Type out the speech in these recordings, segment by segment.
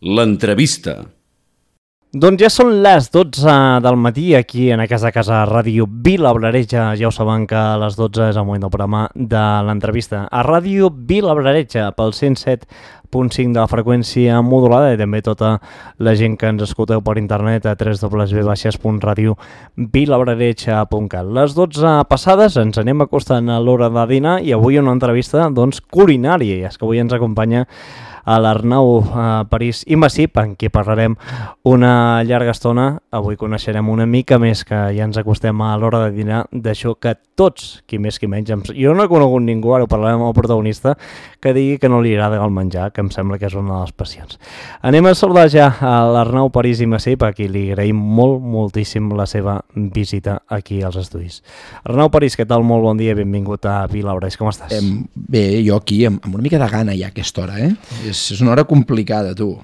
L'entrevista. Doncs ja són les 12 del matí aquí en aquesta casa Ràdio Vilablareix. Ja ho saben que a les 12 és el moment del programa de l'entrevista. A Ràdio Vilablareix pel 107.5 de la freqüència modulada i també tota la gent que ens escolteu per internet a www.radiovilablareix.cat. Les 12 passades ens anem acostant a l'hora de dinar i avui una entrevista culinària. I és que avui ens acompanya a l'Arnau París i Massip, en qui parlarem una llarga estona. Avui coneixerem una mica més, que ja ens acostem a l'hora de dinar, d'això que tots, qui més qui menys, jo no he conegut ningú, ara ho parlarem amb el protagonista, que digui que no li agrada el menjar, que em sembla que és una de les passions. Anem a saludar ja a l'Arnau París i Massip, a qui li agraïm moltíssim la seva visita aquí als estudis. Arnau París, què tal? Molt bon dia, benvingut a Vilablareix, com estàs? Bé, jo aquí amb una mica de gana ja a aquesta hora, És una hora complicada, tu.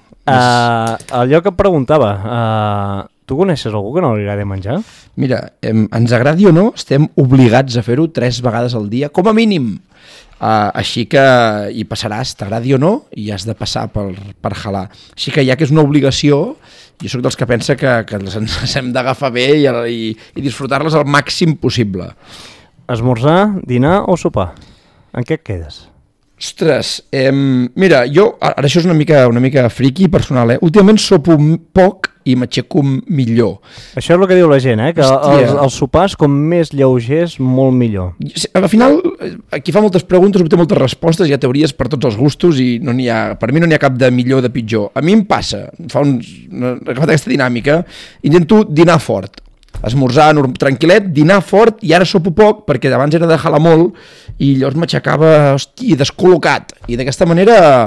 Allò que et preguntava, tu coneixes algú que no li agrada menjar? Mira, ens agradi o no, estem obligats a fer-ho 3 vegades al dia, com a mínim. Així que hi passaràs, t'agradi o no, i has de passar per halar. Així que ja que és una obligació, jo sóc dels que pensa que ens hem d'agafar bé i disfrutar-les al màxim possible. Esmorzar, dinar o sopar? En què et quedes? Ostres, mira, jo, ara això és una mica friqui personal, últimament sopo poc i m'aixeco millor. Això és el que diu la gent, que els sopars com més lleugers, molt millor. Al final, qui fa moltes preguntes obté moltes respostes, hi ha teories per tots els gustos i per mi no n'hi ha cap de millor o de pitjor. A mi em passa, agafat aquesta dinàmica, intento dinar fort, esmorzar tranquil·let, dinar fort, i ara sopo poc perquè abans era de jalar molt i llavors m'aixecava, descol·locat, i d'aquesta manera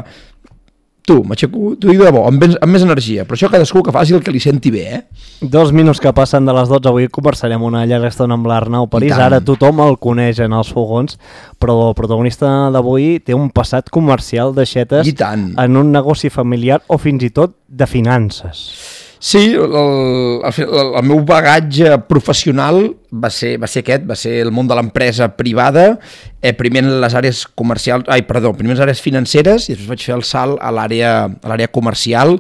m'aixeco, t'ho dic de bo, amb més energia, però això cadascú que faci el que li senti bé. 2 minuts que passen de les 12, avui conversarem una llarga estona amb l'Arnau París. Ara tothom el coneix en els fogons, però el protagonista d'avui té un passat comercial d'aixetes en un negoci familiar o fins i tot de finances. Sí, el meu bagatge professional va ser aquest, va ser el món de l'empresa privada, primer en les àrees primer en les àrees financeres, i després vaig fer el salt a l'àrea comercial,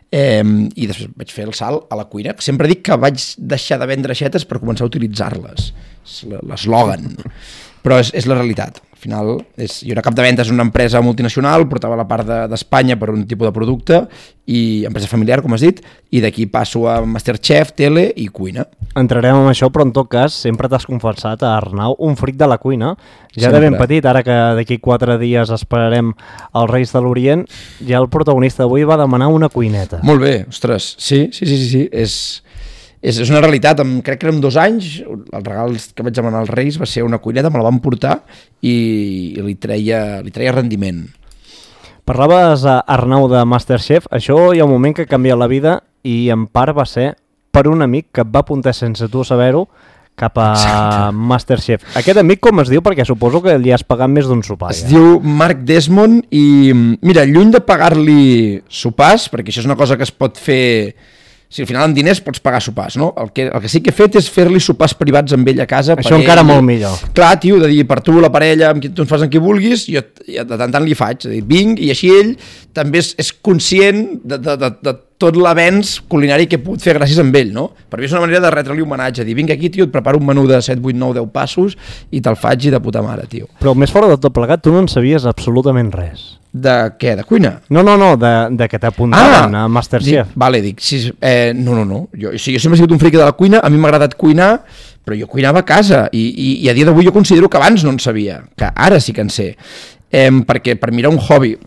i després vaig fer el salt a la cuina. Sempre dic que vaig deixar de vendre aixetes per començar a utilitzar-les, l'eslògan, però és la realitat. Al final, jo era cap de ventes en una empresa multinacional, portava la part d'Espanya per un tipus de producte, i empresa familiar, com has dit, i d'aquí passo a Masterchef, tele i cuina. Entrarem en això, però en tot cas sempre t'has confessat a Arnau un fric de la cuina, ja de ben petit. Ara que d'aquí 4 dies esperarem els Reis de l'Orient, ja el protagonista d'avui va demanar una cuineta. Molt bé, ostres, sí, és una realitat. Crec que eren 2 anys, el regal que vaig demanar als Reis va ser una cuineta, me la van portar i li treia rendiment. Parlaves, Arnau, de Masterchef. Això hi ha un moment que canvia la vida i en part va ser per un amic que et va apuntar sense tu saber-ho cap a Masterchef. Aquest amic com es diu? Perquè suposo que li has pagat més d'un sopar. Es diu Marc Desmond i, mira, lluny de pagar-li sopars, perquè això és una cosa que es pot fer. Si al final amb diners pots pagar sopars, no? El que sí que he fet és fer-li sopars privats amb ell a casa. Això encara molt millor. Clar, tio, de dir, per tu, la parella, tu ens fas amb qui vulguis, jo de tant en tant li faig, de dir, vinc, i així ell també és conscient de tot l'avenç culinari que he pogut fer gràcies a ell, no? Per mi és una manera de retre-li homenatge, dir, vinc aquí, tio, et preparo un menú de 7, 8, 9, 10 passos i te'l faig i de puta mare, tio. Però més fora de tot plegat, tu no en sabies absolutament res. De què? De cuina? No, de que t'apuntaven a Masterchef. Dic, sí, no. Jo sempre he sigut un friqui de la cuina, a mi m'ha agradat cuinar, però jo cuinava a casa i a dia d'avui jo considero que abans no en sabia, que ara sí que en sé, perquè per mi era un hobby.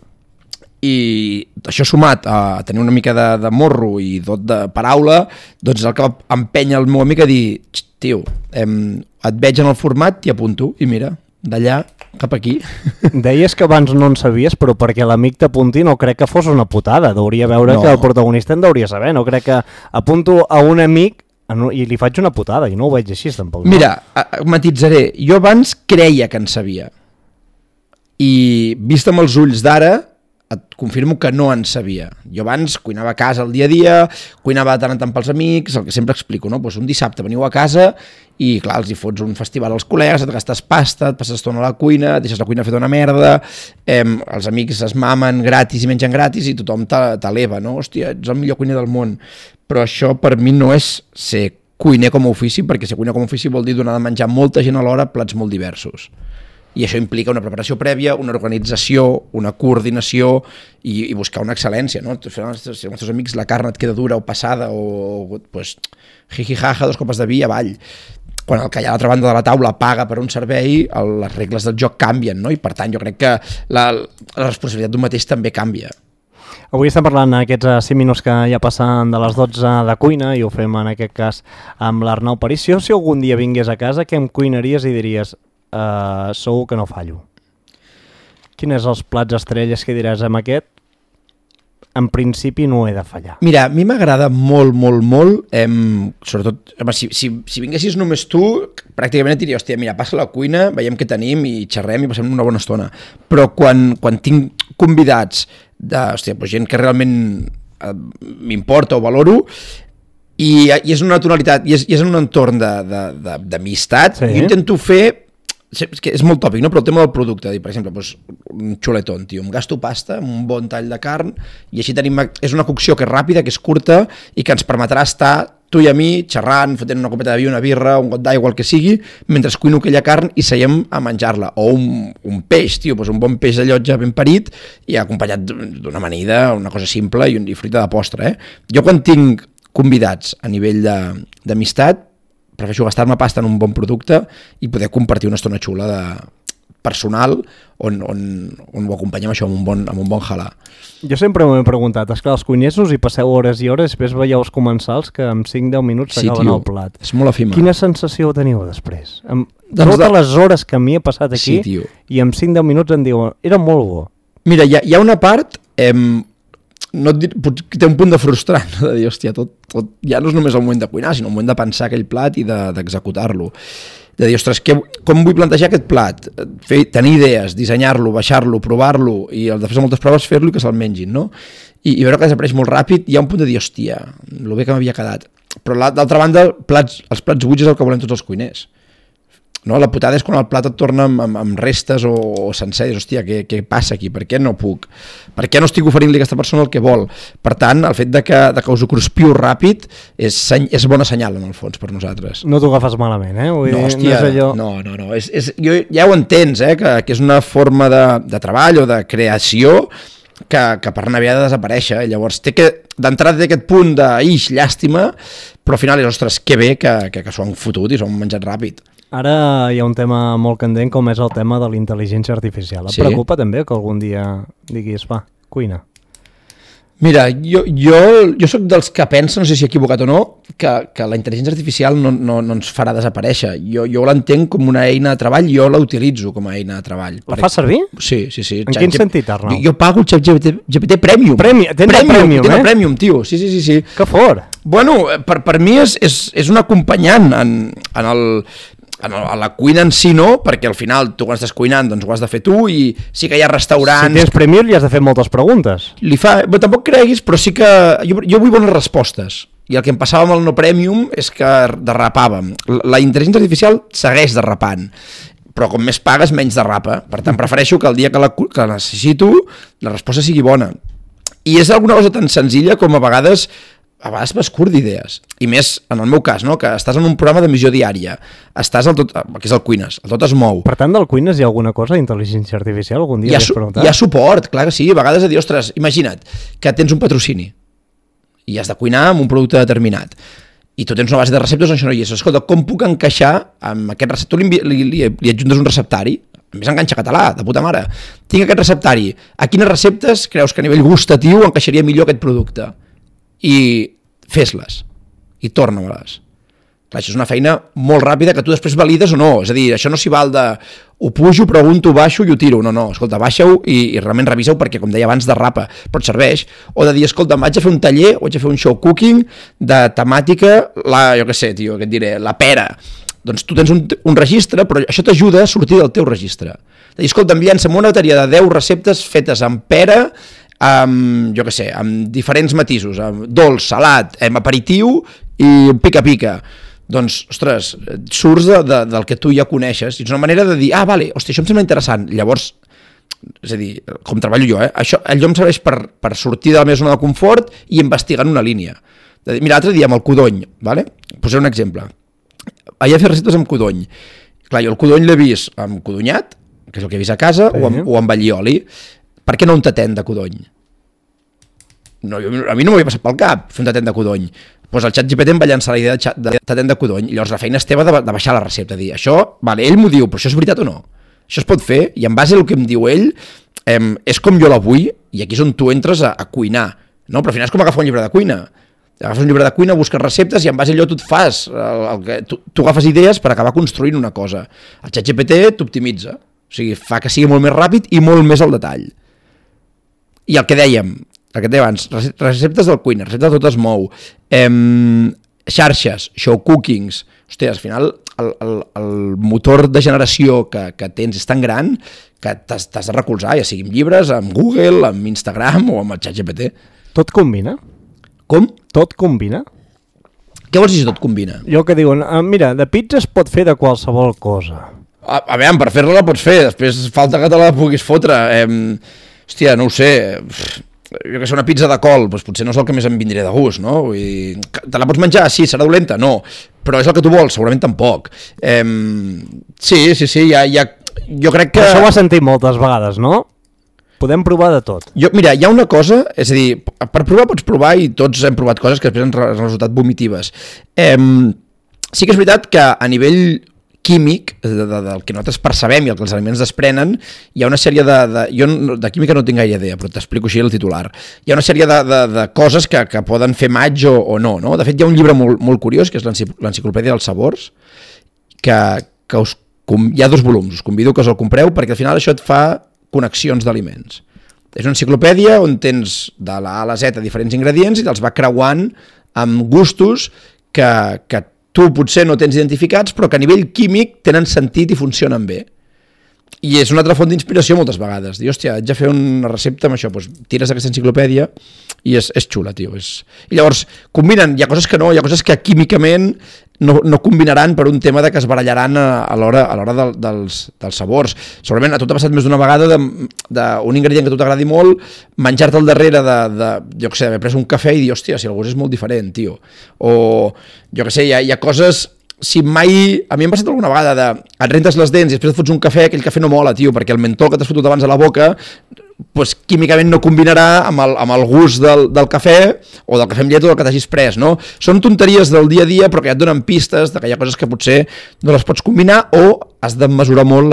I això sumat a tenir una mica de morro i dot de paraula, doncs és el que va empènyer el meu amic a dir, tio, et veig en el format, t'hi apunto, i mira, d'allà cap aquí. Deies que abans no en sabies, però perquè l'amic t'apunti no crec que fos una putada, deuria veure que el protagonista en deuria saber, no crec que apunto a un amic i li faig una putada, i no ho veig així tampoc. Mira, matitzaré, jo abans creia que en sabia, i vist amb els ulls d'ara, et confirmo que no en sabia. Jo abans cuinava a casa el dia a dia, cuinava de tant en tant pels amics, el que sempre explico, no? Pues un dissabte veniu a casa i, clar, els hi fots un festival als col·legues, et gastes pasta, et passes estona a la cuina, et deixes la cuina feta una merda, els amics es mamen gratis i mengen gratis i tothom t'eleva, no? Hòstia, ets el millor cuiner del món. Però això per mi no és ser cuiner com a ofici, perquè ser cuiner com a ofici vol dir donar de menjar molta gent alhora, plats molt diversos. I això implica una preparació prèvia, una organització, una coordinació i buscar una excel·lència, no? Si amb els teus amics la carn et queda dura o passada o pues, jiji-jaja, 2 copes de vi avall. Quan el que hi ha a l'altra banda de la taula paga per un servei, les regles del joc canvien, no? I per tant jo crec que la responsabilitat d'un mateix també canvia. Avui estem parlant aquests 5 minuts que ja passen de les 12 de cuina i ho fem en aquest cas amb l'Arnau París. Si algun dia vingués a casa, què em cuinaries i diries segur que no fallo? Quins són els plats estrelles que diràs amb aquest? En principi no he de fallar. Mira, a mi m'agrada molt, molt, molt, sobretot, si vinguessis només tu, pràcticament et diria, hòstia, mira, passa a la cuina, veiem què tenim i xerrem i passem una bona estona. Però quan tinc convidats gent que realment m'importa o valoro, i és una tonalitat, i és en un entorn d'amistat, sí. Jo intento fer, és molt tòpic, no? Però el tema del producte, per exemple, un xuletón, tio, em gasto pasta, un bon tall de carn, i així és una cocció que és ràpida, que és curta, i que ens permetrà estar tu i a mi xerrant, fotent una copeta de vi, una birra, un got d'aigua, el que sigui, mentre cuino aquella carn i seiem a menjar-la. O un peix, tio, un bon peix de llotja ben parit i acompanyat d'una amanida, una cosa simple i fruita de postre. Jo quan tinc convidats a nivell d'amistat, prefereixo gastar-me pasta en un bon producte i poder compartir una estona xula personal on ho acompanyem això amb un bon halà. Jo sempre m'ho he preguntat, esclar, els cuiners us hi passeu hores i hores, després veieu els comensals que en 5-10 minuts s'acaben el plat. És molt efímer. Quina sensació teniu després? Totes les hores que m'hi he passat aquí i en 5-10 minuts em diuen, era molt bo. Mira, hi ha una part... té un punt de frustrant, no? De dir, hòstia, tot ja no és només el moment de cuinar, sinó el moment de pensar aquell plat i d'executar-lo. De dir, ostres, com vull plantejar aquest plat? Tenir idees, dissenyar-lo, baixar-lo, provar-lo i després de moltes proves fer-lo i que se'l mengin, no? I veure que desapareix molt ràpid, hi ha un punt de dir, hòstia, lo bé que m'havia quedat. Però d'altra banda, els plats buits és el que volem tots els cuiners. No? La putada és quan el plat et torna amb restes o sencer, hòstia, què passa aquí? Per què no puc? Per què no estic oferint-li a aquesta persona el que vol? Per tant, el fet de que us ho cruspiu ràpid és bona senyal, en el fons, per nosaltres. No t'ho agafes malament, Vull no, dir, hòstia, no és allò... No. Ja ho entens, que és una forma de treball o de creació que per Navidad ha de desaparèixer. Llavors, d'entrada té aquest punt llàstima, però al final és, ostres, que bé que s'ho han fotut i s'ho han menjat ràpid. Ara hi ha un tema molt candent com és el tema de la intel·ligència artificial. Et preocupa també que algun dia diguis, va, cuina? Mira, jo soc dels que pensa, no sé si he equivocat o no, que la intel·ligència artificial no ens farà desaparèixer. Jo l'entenc com una eina de treball, jo la utilitzo com a eina de treball. La fas servir? Sí. En quin sentit, Arnau? Jo pago el ChatGPT Premium. Premium, tio. Sí. Que fort! Bueno, per mi és un acompanyant a la cuina en si no, perquè al final tu quan estàs cuinant doncs ho has de fer tu i sí que hi ha restaurants... Si tens Premium li has de fer moltes preguntes. Però tampoc creguis, però sí que jo vull bones respostes i el que em passava amb el no Premium és que derrapàvem. La intel·ligència artificial segueix derrapant, però com més pagues menys derrapa, per tant prefereixo que el dia que la necessito la resposta sigui bona. I és alguna cosa tan senzilla com a vegades m'escurt d'idees, i més en el meu cas, no? Que estàs en un programa d'emissió diària, estàs que és el Cuines, el Tot es mou. Per tant, del Cuines hi ha alguna cosa d'intel·ligència artificial? Algun dia hi ha suport, clar que sí, a vegades de dir, ostres, imagina't que tens un patrocini i has de cuinar amb un producte determinat i tu tens una base de receptes on això no hi és. Escolta, com puc encaixar amb aquest recepte? Tu li adjuntes un receptari, a més enganxa català, de puta mare. Tinc aquest receptari, a quines receptes creus que a nivell gustatiu encaixaria millor aquest producte? I fes-les i torna-me-les. Clar, això és una feina molt ràpida que tu després valides o no, és a dir, això no s'hi val de ho pujo, pregunto, baixo i ho tiro, no, escolta, baixa-ho i realment revisa-ho perquè, com deia abans, derrapa, però et serveix, o de dir, escolta, vaig a fer un taller, vaig a fer un show cooking de temàtica, jo què sé, tio, què et diré, la pera. Doncs tu tens un registre, però això t'ajuda a sortir del teu registre. De dir, escolta, llança'm una bateria de 10 receptes fetes amb pera jo què sé, amb diferents matisos, amb dolç, salat, aperitiu i pica-pica. Doncs, ostres, surts del que tu ja coneixes i és una manera de dir, vale, hòstia, això em sembla interessant. Llavors, és a dir, com treballo jo, allò em serveix per sortir de la meva zona de confort i investigar en una línia. Mira, l'altre dia amb el codony, vale? Posaré un exemple. Ahir he fet receptes amb codony. Clar, jo el codony l'he vist amb codonyat, que és el que he vist a casa, o amb allioli. Per què no un tatent de codony? No, a mi no m'havia passat pel cap fer un tatent de codony. Doncs el ChatGPT em va llançar la idea de tatent de codony i llavors la feina és teva de baixar la recepta, dir, això, vale, ell m'ho diu, però això és veritat o no? Això es pot fer i en base al que em diu ell és com jo la vull i aquí és on tu entres a cuinar, no? Però al final és com agafar un llibre de cuina. Agafes un llibre de cuina, busques receptes i en base a allò tu et fas, tu agafes idees per acabar construint una cosa. El ChatGPT t'optimitza, o sigui, fa que sigui molt més ràpid i molt més al detall. I el que dèiem abans, receptes del cuina, receptes de tot es mou, xarxes, show cookings, hòstia, al final el motor de generació que tens és tan gran que t'has de recolzar, ja sigui amb llibres, amb Google, amb Instagram o amb el ChatGPT. Tot combina? Com? Tot combina? Què vols dir si tot combina? Jo que diuen, mira, de pizza es pot fer de qualsevol cosa. A veure, per fer-la la pots fer, després falta que te la puguis fotre. Hòstia, no ho sé, jo que sé, una pizza de col, doncs potser no és el que més em vindria de gust, no? Te la pots menjar? Sí, serà dolenta? No, però és el que tu vols, segurament tampoc. Sí, jo crec que... Això ho has sentit moltes vegades, no? Podem provar de tot. Mira, hi ha una cosa, és a dir, per provar pots provar i tots hem provat coses que després han resultat vomitives. Sí que és veritat que a nivell químic, del que nosaltres percebem i el que els aliments desprenen, hi ha una sèrie jo de química no tinc gaire idea, però t'explico així el titular. Hi ha una sèrie de coses que poden fer maig o no. De fet, hi ha un llibre molt curiós, que és l'Enciclopèdia dels Sabors, que hi ha 2 volums, us convido que us el compreu, perquè al final això et fa connexions d'aliments. És una enciclopèdia on tens de la A a la Z diferents ingredients i te'ls va creuant amb gustos que tu potser no tens identificats, però que a nivell químic tenen sentit i funcionen bé. I és una altra font d'inspiració moltes vegades. Dir, hòstia, haig de fer una recepta amb això, doncs tires aquesta enciclopèdia i és xula, tio. I llavors combinen, hi ha coses que no, hi ha coses que químicament no combinaran per un tema de que es barallaran a l'hora dels sabors. Segurament a tu t'ha passat més d'una vegada d'un ingredient que a tu t'agradi molt, menjar-te al darrere jo què sé, haver pres un cafè i dir, hòstia, si el gust és molt diferent, tio. O, jo què sé, hi ha coses... Si mai... A mi em ha passat alguna vegada et rentes les dents i després et fots un cafè, aquell cafè no mola, tio, perquè el mentol que t'has fotut abans a la boca pues, químicament no combinarà amb el gust del cafè o del cafè amb llet o del que t'hagis pres, no? Són tonteries del dia a dia però que ja et donen pistes de que hi ha coses que potser no les pots combinar o has de mesurar molt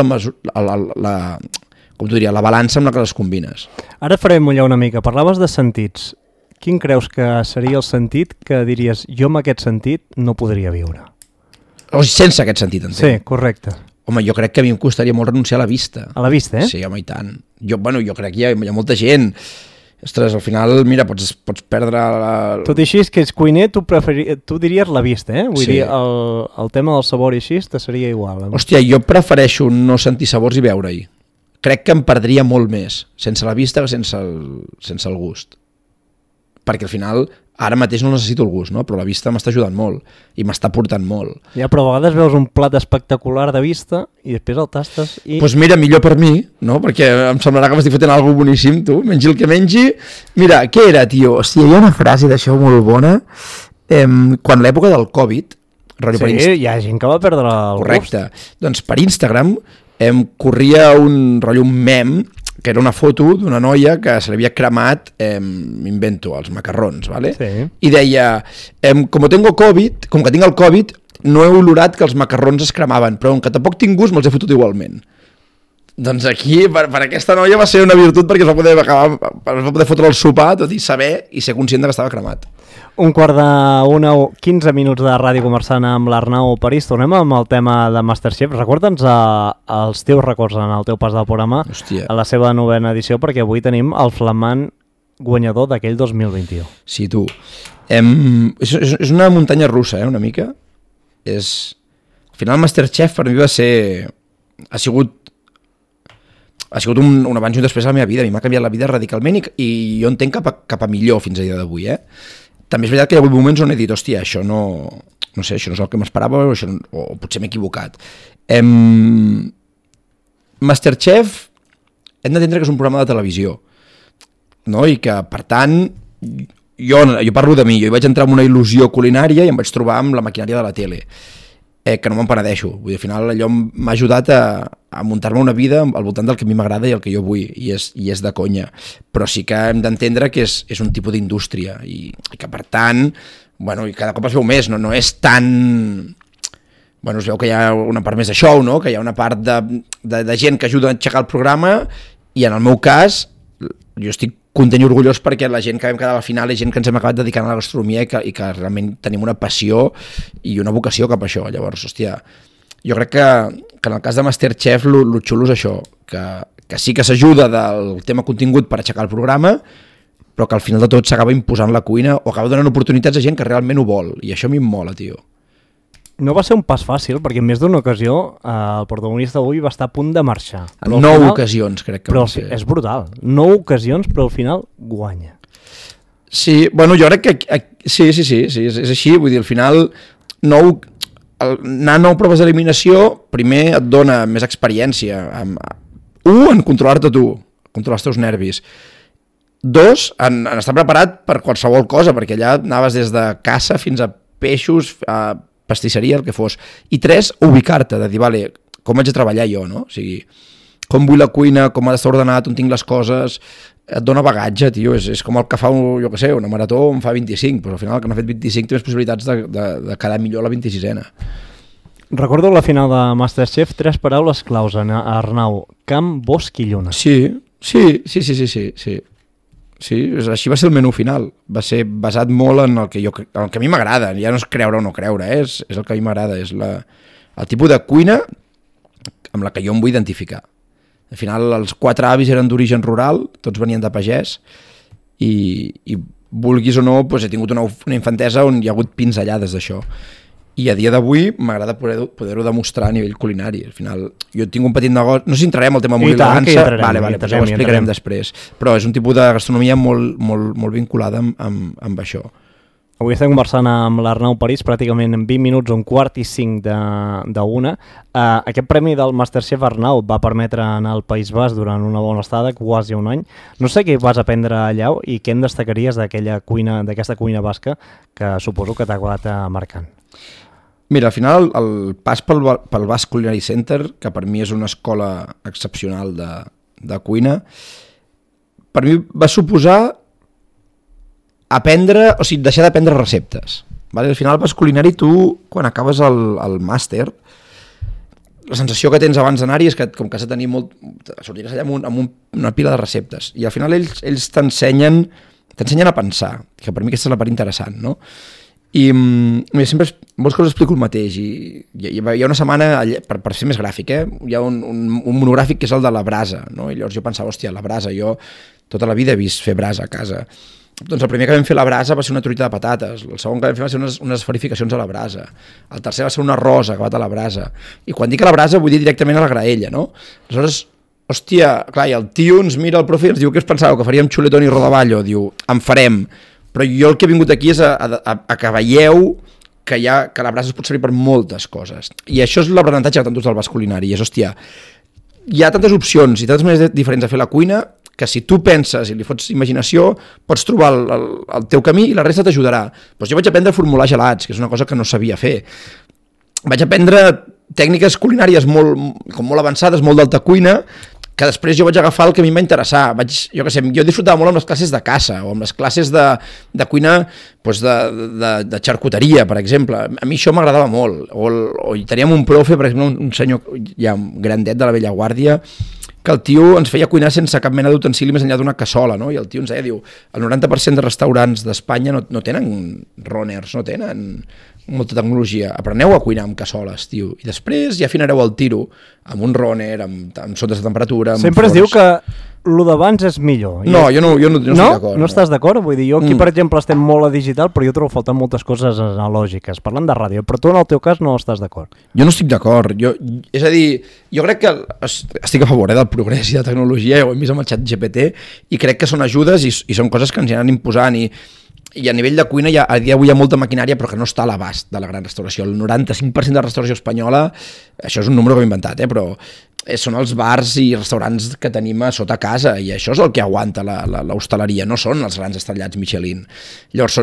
la balança amb la que les combines. Ara farem mullar una mica. Parlaves de sentits. Quin creus que seria el sentit que diries jo amb aquest sentit no podria viure? O sigui, sense aquest sentit, entenc. Sí, correcte. Home, jo crec que a mi em costaria molt renunciar a la vista. A la vista, Sí, home, i tant. Jo crec que hi ha molta gent. Ostres, al final, mira, pots perdre... Tot i així, que ets cuiner, tu diries la vista, Vull dir, el tema del sabor i així te seria igual. Hòstia, jo prefereixo no sentir sabors i veure-hi. Crec que em perdria molt més, sense la vista que sense el gust. Perquè al final... Ara mateix no necessito el gust, no? Però la vista m'està ajudant molt i m'està portant molt. Ja, però a vegades veus un plat espectacular de vista i després el tastes i... Doncs mira, millor per mi, no? Perquè em semblarà que m'estic fotent alguna cosa boníssim, tu. Mengi el que mengi. Mira, què era, tio? Hòstia, hi ha una frase d'això molt bona. Quan l'època del Covid... hi ha gent que va perdre el gust. Correcte. Doncs per Instagram corria un mem que era una foto d'una noia que se li havia cremat, m'invento, els macarrons, ¿vale? Sí. I deia, com que tinc el Covid, no he olorat que els macarrons es cremaven, però com que tampoc tinc gust, me'ls he fotut igualment. Doncs aquí, per aquesta noia va ser una virtut perquè es va poder fotre el sopar, tot i saber i ser conscient que estava cremat. 15 minuts de Ràdio Conversant amb l'Arnau París. Tornem amb el tema de Masterchef. Recorda'ns els teus records en el teu pas del programa. Hòstia. A la seva 9ª edició, perquè avui tenim el flamant guanyador d'aquell 2021. Sí, tu. És una muntanya russa, una mica. Al final Masterchef per mi ha sigut... ha sigut un abans i un després a la meva vida. A mi m'ha canviat la vida radicalment i jo entenc cap a millor fins a dia d'avui, També és veritat que hi ha hagut moments on he dit, hòstia, això no sé, això no és el que m'esperava o potser m'he equivocat. Masterchef hem d'entendre que és un programa de televisió, no? I que, per tant, jo parlo de mi, jo hi vaig entrar amb una il·lusió culinària i em vaig trobar amb la maquinària de la tele, que no me'n penedeixo. Vull dir, al final allò m'ha ajudat a muntar-me una vida al voltant del que a mi m'agrada i el que jo vull, i és de conya. Però sí que hem d'entendre que és un tipus d'indústria i que, per tant, bueno, i cada cop es veu més, no és tan... Bueno, es veu que hi ha una part més de show, no? Que hi ha una part de gent que ajuda a aixecar el programa, i en el meu cas jo estic content i orgullós perquè la gent que vam quedar a la final és gent que ens hem acabat dedicant a la gastronomia i que realment tenim una passió i una vocació cap a això. Llavors, hòstia, jo crec que en el cas de Masterchef lo xulo és això, que sí que s'ajuda del tema contingut per aixecar el programa, però que al final de tot s'acaba imposant la cuina o acaba donant oportunitats a gent que realment ho vol, i això a mi em mola, tio. No va ser un pas fàcil, perquè en més d'una ocasió el protagonista d'avui va estar a punt de marxar. En 9 ocasions, crec que però va ser. És brutal. 9 ocasions, però al final guanya. Sí, bueno, jo crec que... Sí, és així. Vull dir, al final, anar a 9 proves d'eliminació, primer et dona més experiència. En controlar-te tu, controlar els teus nervis. 2, en estar preparat per qualsevol cosa, perquè allà anaves des de caça fins a peixos, a pastisseria, el que fos. I 3, ubicar-te, de dir, vale, com haig de treballar jo, no? O sigui, com vull la cuina, com ha d'estar ordenat, on tinc les coses, et dona bagatge, tio, és com el que fa, jo què sé, una marató en fa 25, però al final el que n'ha fet 25 té més possibilitats de quedar millor a la 26ena. Recordo la final de Masterchef, 3 paraules claus, Arnau: camp, bosc i lluna. Sí. Sí, així va ser el menú final. Va ser basat molt en el que a mi m'agrada. Ja no és creure o no creure, és el que a mi m'agrada. És el tipus de cuina amb la que jo em vull identificar. Al final, els 4 avis eren d'origen rural, tots venien de pagès, i vulguis o no, doncs he tingut una infantesa on hi ha hagut pinzellades d'això. I a dia d'avui m'agrada poder-ho demostrar a nivell culinari. Al final, jo tinc un petit negoci... No sé si entrarem al tema mobil·legança. Vale, doncs ja ho explicarem després. Però és un tipus de gastronomia molt vinculada amb això. Avui estem conversant amb l'Arnau París pràcticament en 20 minuts, un quart i 5 d'una. Aquest premi del Masterchef, Arnau, va permetre anar al País Basc durant una bona estada, quasi un any. No sé què vas aprendre allà i què en destacaries d'aquesta cuina basca que suposo que t'ha acabat marcant. Mira, al final el pas pel Basque Culinary Center, que per mi és una escola excepcional de cuina, per mi va suposar deixar d'aprendre receptes. Vale? Al final el Basque Culinary, tu, quan acabes el màster, la sensació que tens abans d'anar-hi és que com que has de tenir sortiràs allà amb una pila de receptes, i al final ells t'ensenyen a pensar, que per mi aquesta és la part interessant, no? I sempre molts cops explico el mateix, i hi ha una setmana, per ser més gràfic, hi ha un monogràfic que és el de la brasa, no? I llavors jo pensava, hòstia, la brasa, jo tota la vida he vist fer brasa a casa. Doncs el primer que vam fer la brasa va ser una truita de patates, el segon que vam fer va ser unes esferificacions a la brasa, el tercer va ser un arròs acabat a la brasa, i quan dic a la brasa vull dir directament a la graella, no? Aleshores, hòstia, clar, i el tio ens mira el profe i ens diu, què us pensàveu, que faríem xuletón i rodaballo? Diu, en farem. Però jo el que he vingut aquí és a que veieu que la brasa es pot servir per moltes coses. I això és l'aprenentatge que tantos del Basc Culinari. És, hòstia, hi ha tantes opcions i tantes maneres diferents de fer la cuina que si tu penses i li fots imaginació pots trobar el teu camí i la resta t'ajudarà. Doncs jo vaig aprendre a formular gelats, que és una cosa que no sabia fer. Vaig aprendre tècniques culinàries molt avançades, molt d'alta cuina, que després jo vaig agafar el que a mi em va interessar. Jo disfrutava molt amb les classes de caça o amb les classes de cuina, doncs de xarcuteria, per exemple. A mi això m'agradava molt. O teníem un profe, per exemple, un senyor ja grandet de la vella guàrdia, que el tio ens feia cuinar sense cap mena d'utensili més enllà d'una cassola, no? I el tio ens deia, diu, el 90% de restaurants d'Espanya no tenen runners, no tenen molta tecnologia. Apreneu a cuinar amb cassoles, tio, i després ja afinareu el tiro amb un runner, amb sondes de temperatura... Sempre es diu que lo d'abans és millor. No, jo no estic d'acord. No estàs d'acord? Vull dir, jo aquí, per exemple, estem molt a digital, però jo trobo faltant moltes coses analògiques, parlant de ràdio, però tu en el teu cas no estàs d'acord. Jo no estic d'acord. És a dir, jo crec que estic a favor del progrés i de la tecnologia, ja ho hem vist amb el xat GPT, i crec que són ajudes i són coses que ens anen imposant i a nivell de cuina a dia d'avui hi ha molta maquinària però que no està a l'abast de la gran restauració. El 95% de la restauració espanyola, això és un número que hem inventat, però són els bars i restaurants que tenim a sota casa i això és el que aguanta l'hostaleria, no són els grans estrellats Michelin. Llavors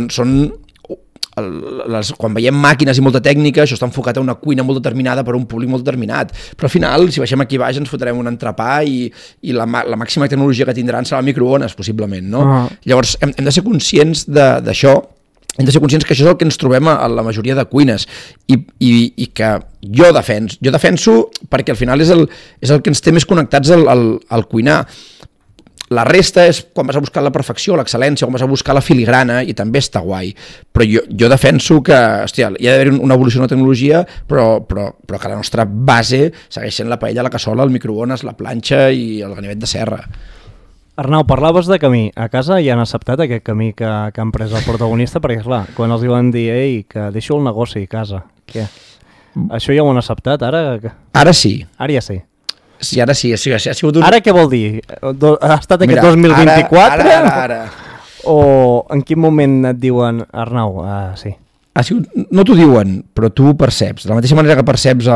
quan veiem màquines i molta tècnica, això està enfocat a una cuina molt determinada per un públic molt determinat, però al final, si baixem aquí baix, ens fotrem un entrepà i la màxima tecnologia que tindran serà el microones, possiblement, no? Llavors, hem de ser conscients d'això, hem de ser conscients que això és el que ens trobem a la majoria de cuines i que jo defenso perquè al final és el que ens té més connectats al cuinar. La resta és quan vas a buscar la perfecció, l'excel·lència, quan vas a buscar la filigrana i també està guai, però jo defenso que hòstia, hi ha d'haver una evolució en la tecnologia però que la nostra base segueix sent la paella, la cassola, el microones, la planxa i el ganivet de serra. Arnau, parlaves de camí. A casa ja han acceptat aquest camí que han pres el protagonista, perquè clar, quan els van dir que deixo el negoci a casa, què? Això ja ho han acceptat, ara? Ara sí. Ara ja sí. Sí, ara sí, ha sigut Ara què vol dir? Ha estat aquest 2024? Ara. O en quin moment et diuen, Arnau, sí. Ha sigut, no t'ho diuen, però tu ho perceps. De la mateixa manera que perceps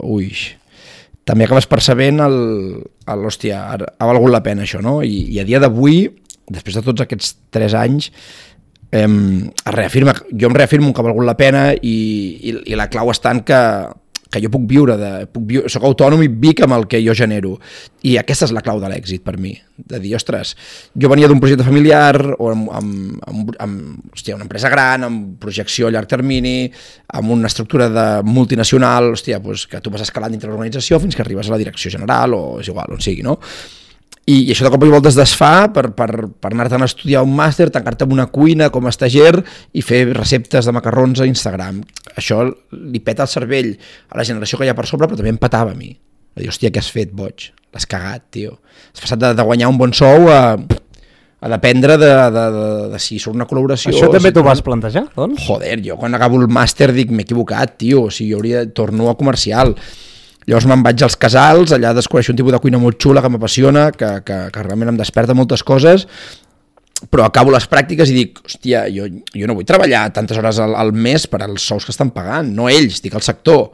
també acabes percebent hòstia, ha valgut la pena això, no? I a dia d'avui, després de tots aquests 3 anys, jo em reafirmo que ha valgut la pena i la clau està en que jo puc viure, soc autònom i vic amb el que jo genero. I aquesta és la clau de l'èxit per mi, de dir, ostres, jo venia d'un projecte familiar o amb una empresa gran, amb projecció a llarg termini, amb una estructura de multinacional, doncs que tu vas escalant dintre l'organització fins que arribes a la direcció general o és igual, on sigui, no? I això de cop i volta es desfà per anar-te'n a estudiar un màster, tancar-te en una cuina com a estagiar i fer receptes de macarrons a Instagram. Això li peta el cervell a la generació que hi ha per sobre, però també em petava a mi. A dir, hòstia, què has fet, boig? L'has cagat, tio. Has passat de guanyar un bon sou a dependre de si surt una col·laboració. Això també t'ho vas plantejar, doncs? Joder, jo quan acabo el màster dic, m'he equivocat, tio, o sigui, torno a comercial. Llavors me'n vaig als casals, allà descobreixo un tipus de cuina molt xula que m'apassiona, que realment em desperta moltes coses, però acabo les pràctiques i dic, hòstia, jo no vull treballar tantes hores al mes per als sous que estan pagant, no ells, dic el sector.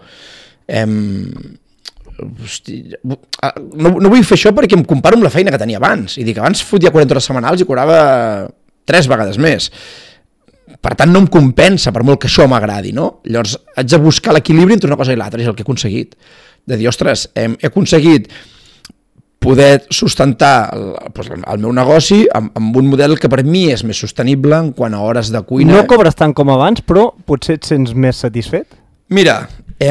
No vull fer això perquè em comparo amb la feina que tenia abans, i dic, abans fotia 40 hores setmanals i cobrava 3 vegades més. Per tant, no em compensa, per molt que això m'agradi, no? Llavors, haig de buscar l'equilibri entre una cosa i l'altra, és el que he aconseguit. De dir, ostres, he aconseguit poder sustentar el meu negoci amb un model que per mi és més sostenible en quant a hores de cuina. No cobres tant com abans, però potser et sents més satisfet? Mira,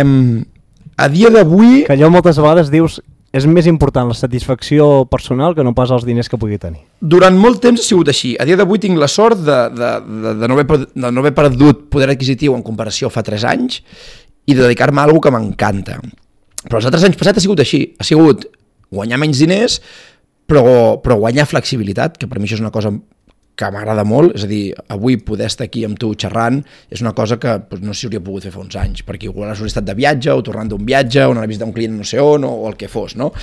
a dia d'avui... Que allò moltes vegades dius és més important la satisfacció personal que no pas els diners que pugui tenir. Durant molt temps ha sigut així. A dia d'avui tinc la sort de no haver perdut poder adquisitiu en comparació fa 3 anys i de dedicar-me a alguna que m'encanta. Però els altres anys passats ha sigut així. Ha sigut guanyar menys diners, però guanyar flexibilitat, que per mi això és una cosa que m'agrada molt. És a dir, avui poder estar aquí amb tu xerrant és una cosa que no sé si hauria pogut fer fa uns anys, perquè igual has estat de viatge o tornant d'un viatge o anar a visitar un client no sé on o el que fos, no?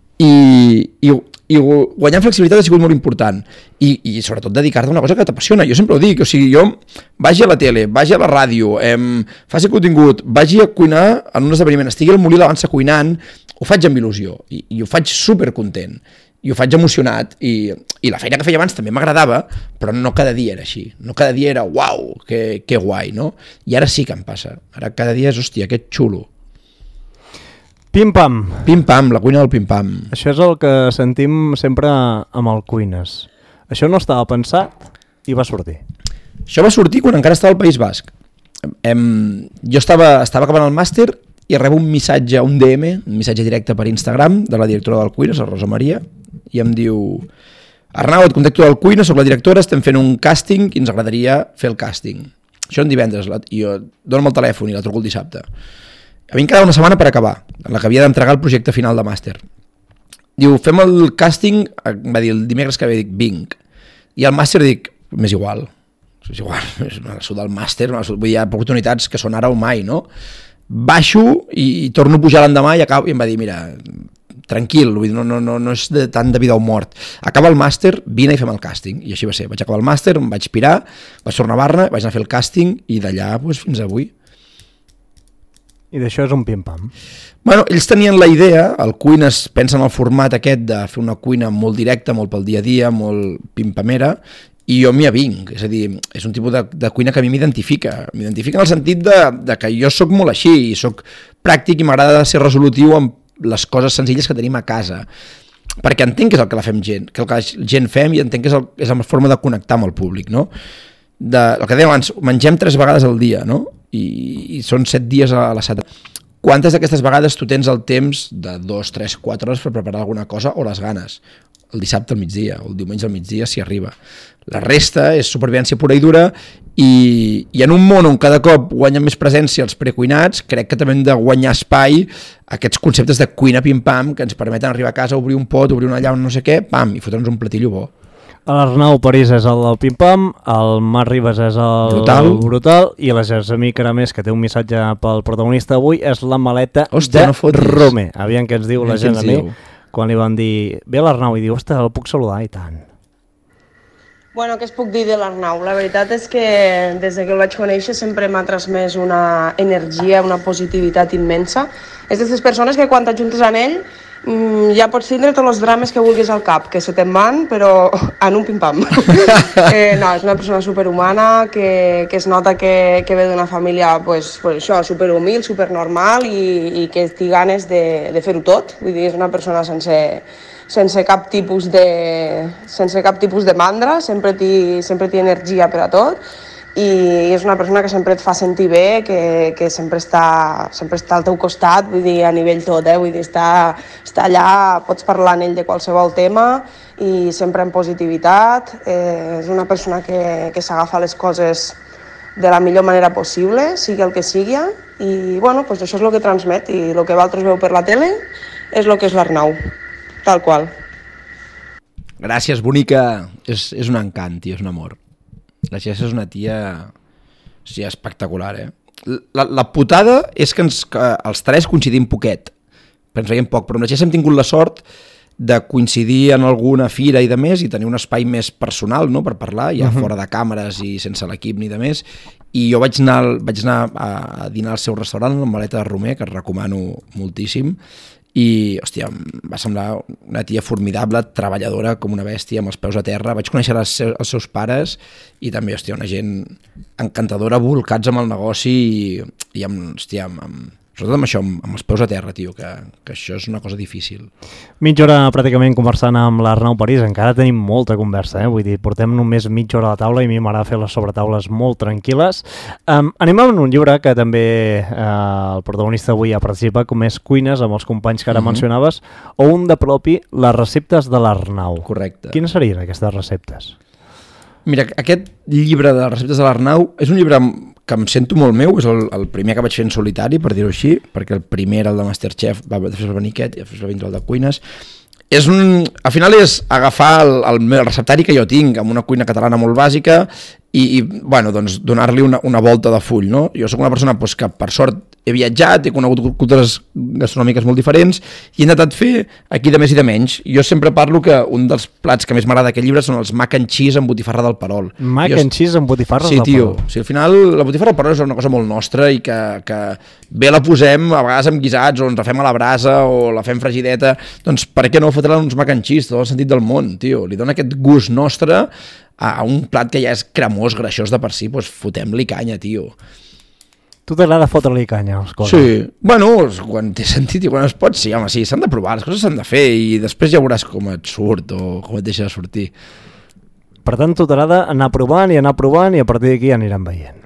I guanyar flexibilitat ha sigut molt important i sobretot dedicar-te a una cosa que t'apassiona. Jo sempre ho dic, o sigui, jo vagi a la tele, vagi a la ràdio, faci contingut, vagi a cuinar en un esdeveniment, estigui al molí l'avança cuinant, ho faig amb il·lusió i ho faig supercontent i ho faig emocionat i la feina que feia abans també m'agradava, però no cada dia era així, no cada dia era uau, que guai, no? I ara sí que em passa, ara cada dia és, hòstia, que xulo. Pim-pam. Pim-pam, la cuina del pim-pam. Això és el que sentim sempre amb el Cuines. Això no estava pensat i va sortir. Això va sortir quan encara estava al País Basc. Jo estava acabant el màster i rebo un missatge, un DM, un missatge directe per Instagram de la directora del Cuines, la Rosa Maria, i em diu: Arnau, et contacto del Cuines, soc la directora, estem fent un càsting i ens agradaria fer el càsting. Això en divendres, i jo dona'm el telèfon i la truco el dissabte. A mi em quedava una setmana per acabar, en la que havia d'entregar el projecte final de màster. Diu, fem el càsting, em va dir el dimecres que ve, dic, vinc. I el màster dic, m'és igual. És igual, és una sud del màster, vull dir, hi ha oportunitats que són ara o mai, no? Baixo i torno a pujar l'endemà i acabo, i em va dir, mira, tranquil, vull dir, no és tant de vida o mort. Acaba el màster, vine i fem el càsting. I així va ser. Vaig acabar el màster, em vaig pirar, vaig tornar a Barna, vaig anar a fer el càsting i d'allà doncs, fins avui. I d'això és un pim-pam. Bueno, ells tenien la idea, el Cuines pensa en el format aquest de fer una cuina molt directa, molt pel dia a dia, molt pimpamera, i jo m'hi avinc, és a dir, és un tipus de cuina que a mi m'identifica en el sentit de que jo sóc molt així, i sóc pràctic i m'agrada ser resolutiu amb les coses senzilles que tenim a casa, perquè entenc que és el que la fem gent, que el que la gent fem, i entenc que és la forma de connectar amb el públic, no? El que dèiem abans, mengem 3 vegades al dia, no? I són 7 dies a la setmana. Quantes d'aquestes vegades tu tens el temps de 2, 3, 4 hores per preparar alguna cosa o les ganes? El dissabte al migdia o el diumenge al migdia si arriba. La resta és supervivència pura i dura, i en un món on cada cop guanyen més presència els precuinats, crec que també hem de guanyar espai a aquests conceptes de cuina pim-pam que ens permeten arribar a casa, obrir un pot, obrir una llauna, no sé què, pam, i fotre'ns un platillo bo. L'Arnau París és el del pim-pam, el Marc Ribas és el brutal, i la Gessamí Caramés, que té un missatge pel protagonista avui, és la maleta de Romer. Aviam què ens diu la Gessamí quan li van dir, ve l'Arnau, i diu, ostres, el puc saludar, i tant. Bueno, què es puc dir de l'Arnau? La veritat és que des que el vaig conèixer sempre m'ha transmès una energia, una positivitat immensa. És d'aquestes persones que quan t'ajuntes amb ell ja pots tindre tots els drames que vulguis al cap, que se te'n van, però en un pim-pam. No, és una persona superhumana, que es nota que ve d'una família pues això, superhumil, supernormal, i que té ganes de fer-ho tot. Vull dir, és una persona sense cap tipus de mandra, sempre té energia per a tot, i és una persona que sempre et fa sentir bé, que sempre està al teu costat, vull dir, a nivell tot, vull dir, està allà, pots parlar amb ell de qualsevol tema i sempre en positivitat. És una persona que s'agafa les coses de la millor manera possible, sigui el que sigui, i bueno, doncs això és el que transmet, i el que vosaltres veu per la tele és el que és l'Arnau, tal qual. Gràcies, bonica. És un encant, tio, és un amor. La Gessa és una tia espectacular, La putada és que els 3 coincidim poquet, però ens veiem poc, però amb la Gessa hem tingut la sort de coincidir en alguna fira i de més, i tenir un espai més personal, no?, per parlar, ja fora de càmeres i sense l'equip ni de més, i jo vaig anar a dinar al seu restaurant, la Maleta de Romer, que es recomano moltíssim, i, hòstia, em va semblar una tia formidable, treballadora com una bèstia, amb els peus a terra. Vaig conèixer els seus pares i també, hòstia, una gent encantadora, volcats amb el negoci i amb, hòstia, sobretot amb això, amb els peus a terra, tio, que això és una cosa difícil. Mitja hora pràcticament conversant amb l'Arnau París, encara tenim molta conversa, vull dir, portem només mitja hora a la taula i a mi m'agrada fer les sobretaules molt tranquil·les. Anem amb un llibre que també el protagonista avui ha participat, com és Cuines, amb els companys que ara mencionaves, o un de propi, les receptes de l'Arnau. Correcte. Quines serien aquestes receptes? Mira, aquest llibre de receptes de l'Arnau és un llibre que em sento molt meu, és el primer que vaig fer en solitari, per dir-ho així, perquè el primer era el de Masterchef, després va venir aquest i després va vindre el de Cuines. Al final és agafar el receptari que jo tinc, amb una cuina catalana molt bàsica, i bueno, doncs, donar-li una volta de full, no? Jo soc una persona doncs, que per sort he viatjat, he conegut cultures gastronòmiques molt diferents i he intentat fer aquí de més i de menys. Jo sempre parlo que un dels plats que més m'agrada d'aquest llibre són els mac and cheese amb botifarra del Perol. Mac and cheese amb botifarra del Perol? Sí, tio. Sí, al final la botifarra del Perol és una cosa molt nostra i que bé la posem a vegades amb guisats o ens la fem a la brasa o la fem fregideta, doncs per què no fotre uns mac and cheese, tot el sentit del món, tio. Li dona aquest gust nostre a un plat que ja és cremós, greixós de per si, doncs fotem-li canya, tio. Tu t'agrada fotre-li canya, els coses? Sí, bueno, quan té sentit i quan es pot, sí, home, sí, s'han de provar, les coses s'han de fer i després ja veuràs com et surt o com et deixa de sortir. Per tant, tu t'agrada anar provant i a partir d'aquí aniran veient.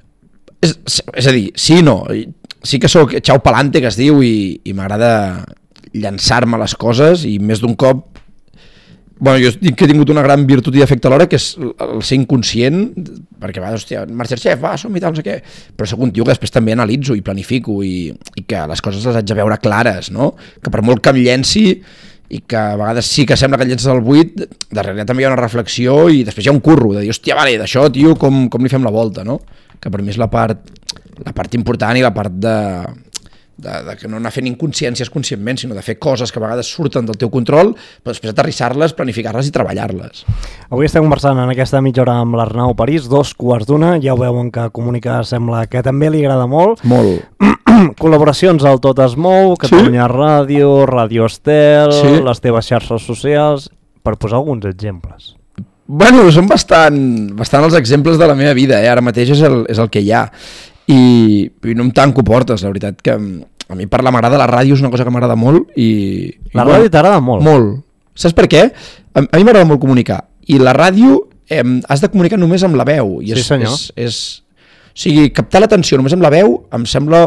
És a dir, sí i no, sí que sóc xau palante, que es diu, i m'agrada llançar-me les coses i més d'un cop. Bueno, jo dic que he tingut una gran virtut i defecte alhora, que és el ser inconscient, perquè va, hòstia, Masterchef, va, som i tal, no sé què, però soc un tio que després també analitzo i planifico i que les coses les haig de veure clares, no? Que per molt que em llenci i que a vegades sí que sembla que et llences al buit, darrere també hi ha una reflexió i després hi ha un curro de dir, hòstia, vale, d'això, tio, com li fem la volta, no? Que per mi és la part important i la part de que no anar fent inconsciències conscientment, sinó de fer coses que a vegades surten del teu control, però després aterrissar-les, planificar-les i treballar-les. Avui estem conversant en aquesta mitja hora amb l'Arnau París, 2:15, ja ho veuen que comunicar sembla que també li agrada molt. Molt. Col·laboracions al Tot es mou, Catalunya Ràdio, Ràdio Estel, les teves xarxes socials, per posar alguns exemples. Bueno, són bastant els exemples de la meva vida, ara mateix és el que hi ha. I no em tanco portes, la veritat que a mi parlar m'agrada, la ràdio és una cosa que m'agrada molt La ràdio t'agrada molt? Molt. Saps per què? A mi m'agrada molt comunicar i la ràdio has de comunicar només amb la veu i sí senyor. O sigui, captar l'atenció només amb la veu em sembla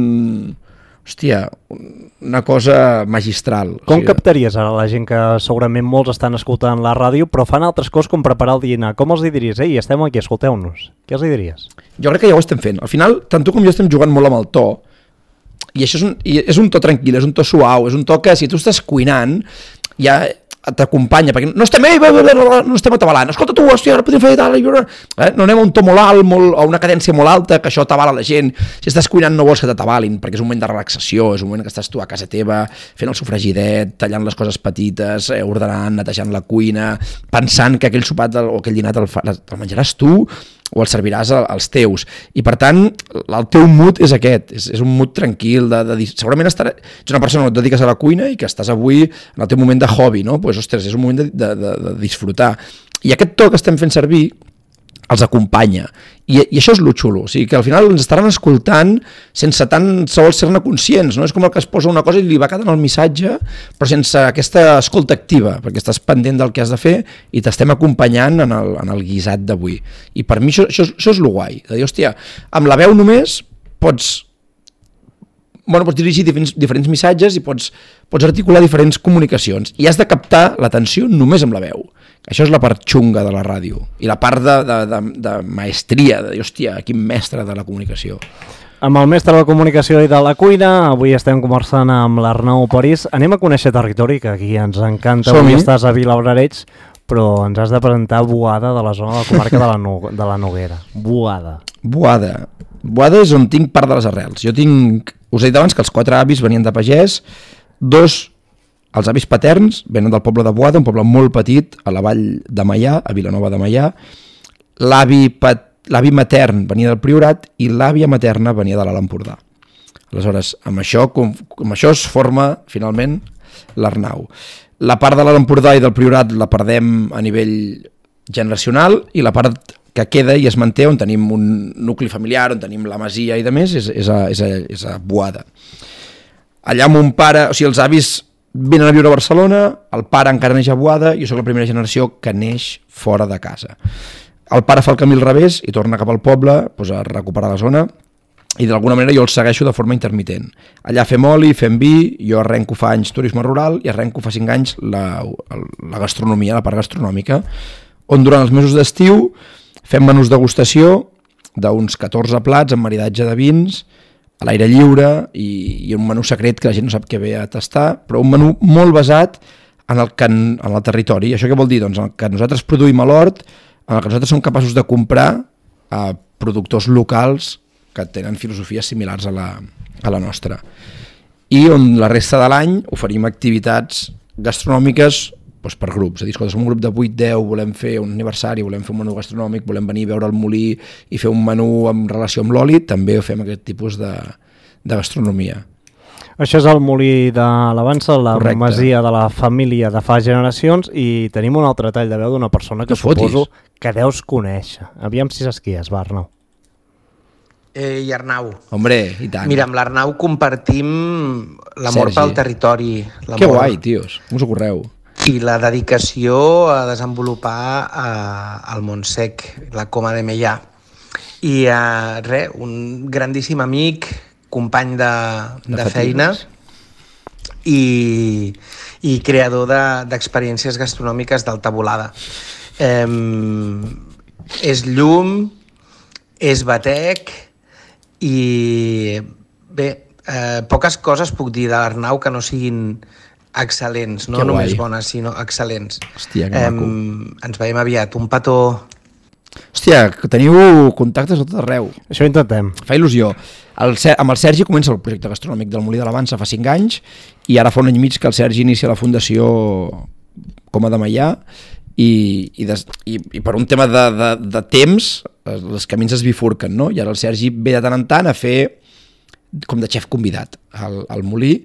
una cosa magistral. Com captaries ara la gent que segurament molts estan escoltant la ràdio però fan altres coses com preparar el dinar? Com els diries? Ei, estem aquí, escolteu-nos. Què els diries? Jo crec que ja ho estem fent. Al final, tant tu com jo estem jugant molt amb el to i això és un to tranquil, és un to suau, és un to que si tu estàs cuinant ja t'acompanya, perquè no estem atabalant, escolta tu, hòstia, ara podem fer tal, no anem a un to molt alt, a una cadència molt alta, que això atabala la gent. Si estàs cuinant no vols que t'atabalin, perquè és un moment de relaxació, és un moment que estàs tu a casa teva, fent el sofregidet, tallant les coses petites, ordenant, netejant la cuina, pensant que aquell sopat o aquell dinar el menjaràs tu o el serviràs als teus. I per tant, el teu mood és aquest, és un mood tranquil, segurament ets una persona que et dediques a la cuina i que estàs avui en el teu moment de hobby, no? Pues, ostres, és un moment de disfrutar. I aquest to que estem fent servir els acompanya. I això és lo xulo, o sigui que al final ens estaran escoltant sense tan sols ser-ne conscients, no? És com el que es posa una cosa i li va quedant el missatge, però sense aquesta escolta activa, perquè estàs pendent del que has de fer i t'estem acompanyant en el guisat d'avui. I per mi això és lo guai, de dir, hòstia, amb la veu només pots dirigir diferents missatges i pots articular diferents comunicacions i has de captar l'atenció només amb la veu. Això és la part xunga de la ràdio i la part de maestria, de dir, hòstia, quin mestre de la comunicació. Amb el mestre de la comunicació i de la cuina, avui estem conversant amb l'Arnau París. Anem a conèixer territori, que aquí ens encanta. Avui estàs a Vilabrareig, però ens has de presentar Boada, de la zona de la comarca de la Noguera. Boada. Boada és on tinc part de les arrels. Us he dit abans que els 4 avis venien de pagès, 2, els avis paterns, venen del poble de Boada, un poble molt petit, a la vall de Maià, a Vilanova de Maià. L'avi matern venia del Priorat i l'àvia materna venia de l'Alt Empordà. Aleshores, amb això es forma, finalment, l'Arnau. La part de l'Alt Empordà i del Priorat la perdem a nivell generacional i la part que queda i es manté on tenim un nucli familiar, on tenim la masia i de més, és a Boada. Allà mon pare, o sigui, els avis venen a viure a Barcelona, el pare encara neix a Boada i jo soc la primera generació que neix fora de casa. El pare fa el camí al revés i torna cap al poble a recuperar la zona i d'alguna manera jo el segueixo de forma intermitent. Allà fem oli, fem vi, jo arrenco fa anys turisme rural i arrenco fa 5 anys la gastronomia, la part gastronòmica, on durant els mesos d'estiu fem menús degustació d'uns 14 plats amb maridatge de vins, a l'aire lliure i un menú secret que la gent no sap què ve a tastar, però un menú molt basat en el territori. I això què vol dir? Doncs en el que nosaltres produïm a l'hort, en el que nosaltres som capaços de comprar a productors locals que tenen filosofies similars a la nostra. I on la resta de l'any oferim activitats gastronòmiques per grups, és a dir, som un grup de 8-10, volem fer un aniversari, volem fer un menú gastronòmic, volem venir a veure el molí i fer un menú en relació amb l'oli, també fem aquest tipus de gastronomia. Això és el molí de l'Avança, la Correcte. masia de la família de fa generacions, i tenim un altre tall de veu d'una persona que suposo que deus conèixer. Aviam si saps qui és, va, Arnau. I Arnau. Hombre, i tant. Mira, amb l'Arnau compartim l'amor pel territori. Que guai, tios, com us ho correu? I la dedicació a desenvolupar el Montsec, la Coma de Meià. I un grandíssim amic, company de feina i creador d'experiències gastronòmiques d'alta volada. És llum, és batec i bé, poques coses puc dir de l'Arnau que no siguin excel·lents, no Que només guai. bones, sinó excel·lents. Hòstia, que maco. Ens veiem aviat. Un petó. Hòstia, que teniu contactes a tot arreu. Això intentem. Fa il·lusió. Amb el Sergi comença el projecte gastronòmic del Molí de l'Avança fa 5 anys i ara fa un any i mig que el Sergi inicia la fundació Coma de Maià i per un tema de temps els camins es bifurquen, no? I ara el Sergi ve de tant en tant a fer com de xef convidat al Molí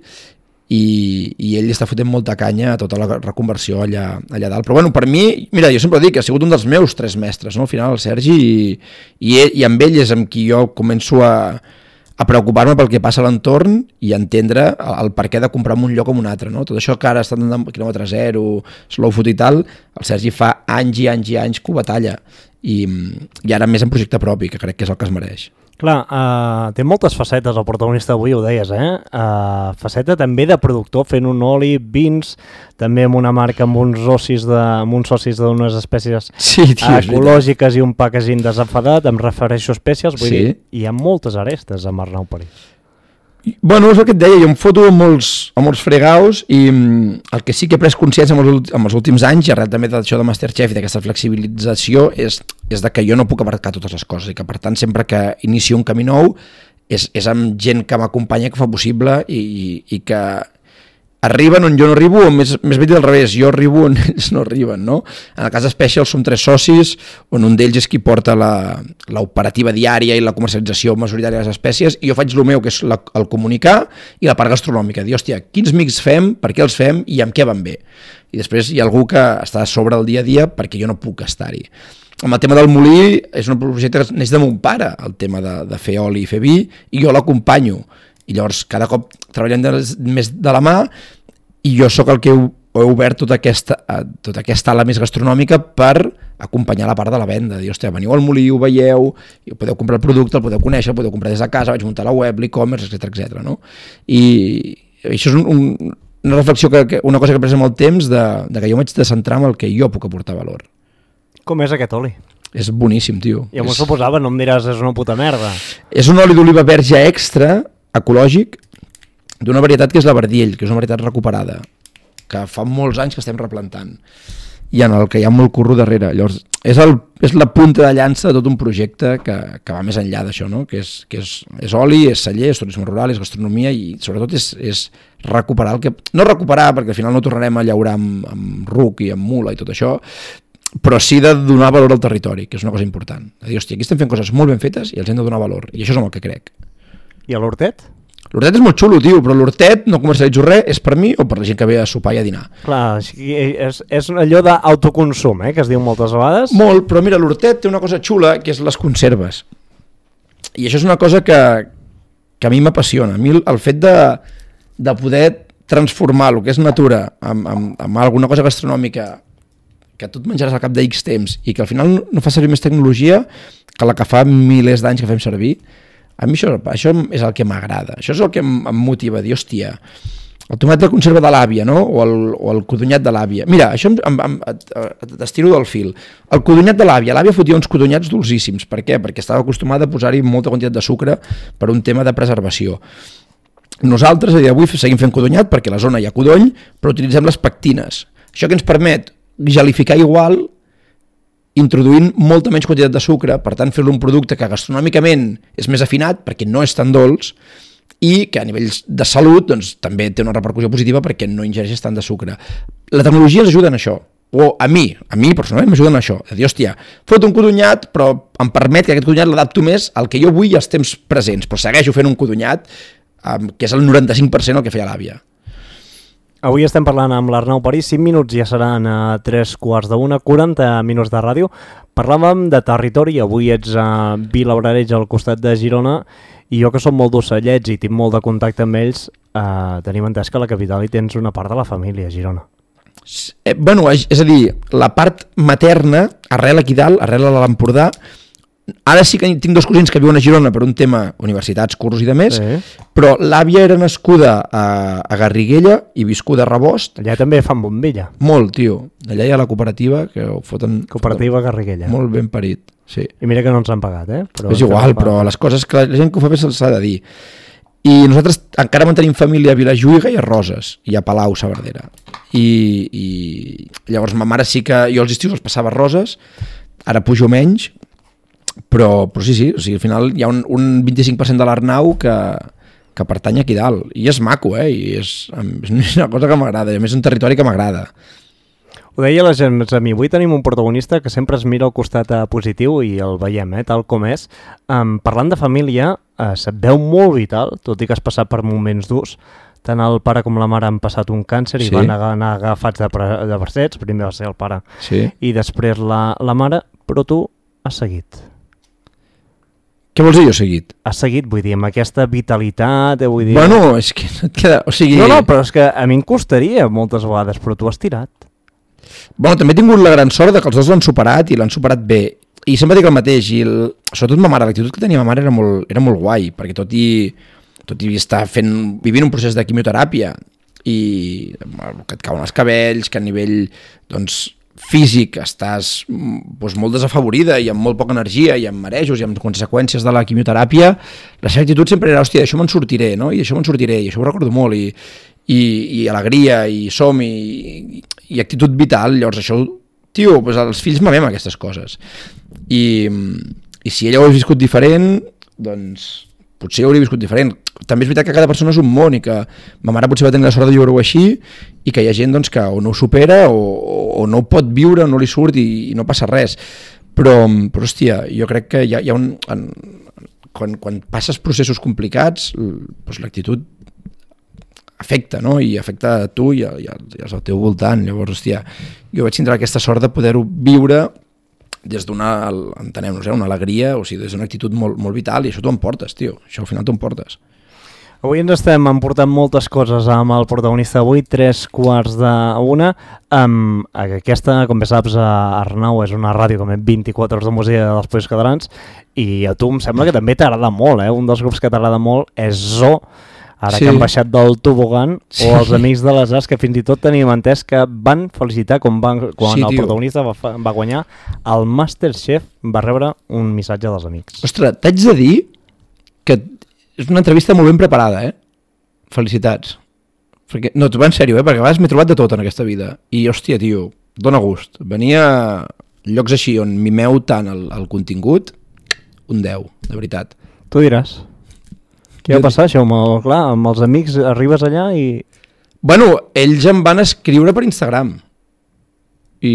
i ell està fotent molta canya a tota la reconversió allà dalt. Però bueno, per mi, mira, jo sempre dic que ha sigut un dels meus 3 mestres, no? Al final el Sergi i amb ell és amb qui jo començo a preocupar-me pel que passa a l'entorn i entendre el perquè de comprar en un lloc o en un altre, no? Tot això que ara està en quilòmetre zero, slow food i tal, el Sergi fa anys i anys i anys que ho batalla i ara més en projecte propi, que crec que és el que es mereix. Clar, té moltes facetes el protagonista d'avui, ho deies, faceta també de productor, fent un oli, vins, també amb una marca amb uns socis d'unes espècies ecològiques i un packaging desenfadat, em refereixo a espècies, vull dir, hi ha moltes arestes amb Arnau París. Bueno, és el que et deia, jo em foto amb molts fregaus i el que sí que he pres consciència amb els últims anys, i arrel també d'això de Masterchef i d'aquesta flexibilització, és de que jo no puc abarcar totes les coses i que per tant sempre que inicio un camí nou és amb gent que m'acompanya, que fa possible i que arriben on jo no arribo, o més ben dit al revés, jo arribo on ells no arriben, no? En el cas d'Special som 3 socis, on un d'ells és qui porta l'operativa diària i la comercialització majoritària de les espècies, i jo faig el meu, que és el comunicar, i la part gastronòmica, dir, hòstia, quins mix fem, per què els fem i amb què van bé. I després hi ha algú que està sobre el dia a dia perquè jo no puc estar-hi. Amb el tema del molí, és un projecte que neix de mon pare, el tema de fer oli i fer vi, i jo l'acompanyo. I llavors cada cop treballem més de la mà i jo sóc el que he obert tota aquesta ala més gastronòmica per acompanyar la part de la venda, dir, hòstia, veniu al Molí, ho veieu, i podeu comprar el producte, el podeu conèixer, el podeu comprar des de casa, vaig muntar la web, l'e-commerce, etc. No? I això és una reflexió, una cosa que he pres amb el temps, de que jo m'haig de centrar en el que jo puc aportar valor. Com és aquest oli? És boníssim, tio. Ja m'ho suposava, no em diràs és una puta merda. És un oli d'oliva verge extra, ecològic, d'una varietat que és la Verdiell, que és una varietat recuperada, que fa molts anys que estem replantant, i en el que hi ha molt curro darrere. Llavors, és la punta de llança de tot un projecte que va més enllà d'això, no? Que és oli, és celler, és turisme rural, és gastronomia, i sobretot és recuperar el que... No recuperar, perquè al final no tornarem a llaurar amb ruc i amb mula i tot això, però sí de donar valor al territori, que és una cosa important. De dir, hòstia, aquí estem fent coses molt ben fetes i els hem de donar valor, i això és el que crec. I a l'hortet? L'hortet és molt xulo, tio, però l'hortet no comercialitzo res, és per mi o per la gent que ve a sopar i a dinar. Clar, és allò d'autoconsum, que es diu moltes vegades. Molt, però mira, l'hortet té una cosa xula, que és les conserves. I això és una cosa que a mi m'apassiona. A mi el fet de poder transformar el que és natura amb alguna cosa gastronòmica que tu et menjaràs al cap de X temps i que al final no fa servir més tecnologia que la que fa milers d'anys que fem servir, a mi això és el que m'agrada, això és el que em motiva, dir, hòstia, el tomat de conserva de l'àvia, no? o el codonyat de l'àvia. Mira, això t'estiro del fil. El codonyat de l'àvia fotia uns codonyats dolcíssims. Per què? Perquè estava acostumada a posar-hi molta quantitat de sucre per un tema de preservació. Nosaltres, a dia d'avui, seguim fent codonyat perquè a la zona hi ha codony, però utilitzem les pectines. Això que ens permet gelificar igual, introduint molta menys quantitat de sucre, per tant fer-lo un producte que gastronòmicament és més afinat perquè no és tan dolç i que a nivell de salut doncs, també té una repercussió positiva perquè no ingereixes tant de sucre. La tecnologia ens ajuda en això, o a mi personalment m'ajuda en això, de dir, hòstia, fot un codonyat però em permet que aquest codonyat l'adapto més al que jo vull als temps presents, però segueixo fent un codonyat que és el 95% el que feia l'àvia. Avui estem parlant amb l'Arnau París, 5 minuts ja seran a 3:45, 40 minuts de ràdio. Parlàvem de territori, avui ets a Vilablareix, al costat de Girona, i jo que som molt d'ocellets i tinc molt de contacte amb ells, tenim entès que a la capital hi tens una part de la família, a Girona. Bueno, és a dir, la part materna, arrel aquí dalt, arrel a l'Empordà, ara sí que tinc 2 cosins que viuen a Girona per un tema universitats, cursos i de més, però l'àvia era nascuda a Garriguella i viscuda a Rebost. Allà també fan bombilla. Molt, tio. Allà hi ha la cooperativa que ho foten... Cooperativa Garriguella. Molt ben parit, sí. I mira que no ens han pagat, Però és igual, però les coses que la gent que ho fa bé se'ls ha de dir. I nosaltres encara mantenim família a Vilajuïga i a Roses, i a Palau, Saverdera. I llavors ma mare sí que... Jo els estius els passava a Roses, ara pujo menys, però sí, o sigui, al final hi ha un 25% de l'Arnau que pertany aquí dalt, i és maco, i és una cosa que m'agrada, i a més és un territori que m'agrada. Ho deia la gent, a mi avui tenim un protagonista que sempre es mira al costat positiu i el veiem, tal com és. Parlant de família, se't veu molt vital, tot i que has passat per moments durs. Tant el pare com la mare han passat un càncer i van anar agafats de bracets, primer va ser el pare i després la mare, però tu has seguit. Què vols dir jo seguit? Has seguit, vull dir, amb aquesta vitalitat, vull dir... Bueno, és que no et queda... O sigui... No, però és que a mi em costaria moltes vegades, però tu has tirat. Bueno, també he tingut la gran sort que els dos l'han superat i l'han superat bé. I sempre dic el mateix, i sobretot ma mare, l'actitud que tenia ma mare era molt guai, perquè tot i estar vivint un procés de quimioteràpia i que et cauen els cabells, que a nivell físic estàs molt desafavorida i amb molt poca energia i amb marejos i amb conseqüències de la quimioteràpia, la seva actitud sempre era, hòstia, d'això me'n sortiré, no? I això me'n sortiré, i això ho recordo molt, i alegria, i som, i actitud vital. Llavors això, tio, els fills mamem aquestes coses. I si ella ho hagués viscut diferent, doncs potser ho hauria viscut diferent. També és veritat que cada persona és un món i que ma mare potser va tenir la sort de viure-ho així i que hi ha gent que o no ho supera o no ho pot viure, o no li surt i no passa res. Però hòstia, jo crec que hi ha un... Quan passes processos complicats, l'actitud afecta, no? I afecta a tu i als al teu voltant. Llavors, hòstia, jo vaig tindre aquesta sort de poder-ho viure des d'una, entenem-nos, una alegria, o sigui, des d'una actitud molt, molt vital, i això t'ho emportes, tio. Això al final t'ho emportes. Avui ens estem emportant moltes coses amb el protagonista d'avui, 3:45. Aquesta, com bé saps, Arnau, és una ràdio com 24 hores de música dels Països Catalans, i a tu em sembla que també t'agrada molt, un dels grups que t'agrada molt és Zoo, ara que han baixat del tobogan, o els Amics de les Arts, que fins i tot teníem entès que van felicitar quan el protagonista va guanyar el Masterchef, va rebre un missatge dels amics. Ostres, t'haig de dir que és una entrevista molt ben preparada, Felicitats. Perquè, no, t'ho va en sèrio, perquè a vegades m'he trobat de tot en aquesta vida. I, hòstia, tio, dona gust. Venir a llocs així on mimeu tant el contingut, un 10, de veritat. Tu diràs. Què va passar, això? Clar, amb els amics arribes allà i... Bueno, ells em van escriure per Instagram. I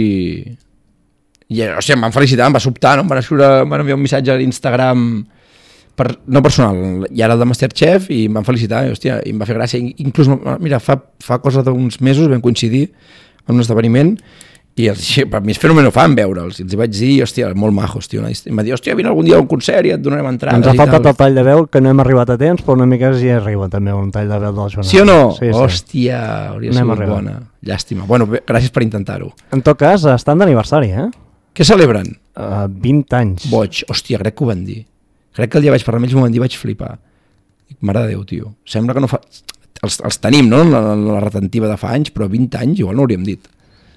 o sigui, em van felicitar, em va sobtar, no? Em van enviar un missatge a l'Instagram, no personal, i ara el de Masterchef, i em van felicitar, i, hòstia, i em va fer gràcia. Inclús, mira, fa cosa d'uns mesos vam coincidir en un esdeveniment, i per mi és fenomenal fan veure'ls, i els vaig dir, hòstia, molt majos, tio, i em va dir, hòstia, vine algun dia a un concert i et donarem entrades. Ens ha faltat el tall de veu, que no hem arribat a temps, però una mica sí arriba també un tall de veu del Joan. Sí o no? Sí. Hòstia, hauria sigut bona. Llàstima. Bueno, gràcies per intentar-ho. En tot cas, estan d'aniversari, Què celebren? 20 anys. Boig, hòstia, crec que ho van dir. Crec que el dia vaig parlar amb ells, m'ho van dir, vaig flipar. Mare de Déu, tio. Sembla que no fa... Els tenim, no?, la retentiva de fa anys, però 20 anys igual no hauríem dit.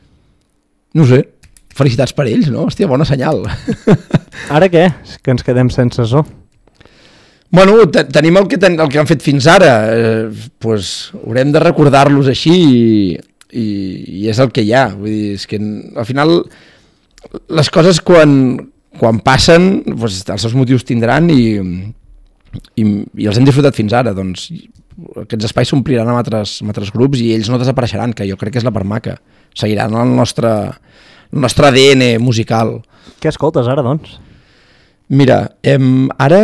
No sé, felicitats per ells, no? Hòstia, bona senyal. Ara què? Que ens quedem sense Zoo. Bueno, tenim el que han fet fins ara. Pues, haurem de recordar-los així i és el que hi ha. Vull dir, és que al final les coses quan passen, pues, els seus motius tindran i els hem disfrutat fins ara. Doncs aquests espais s'ompliran amb altres grups i ells no desapareixeran, que jo crec que és la part maca. Seguiran el nostre ADN musical. Què escoltes ara, doncs? Mira, ara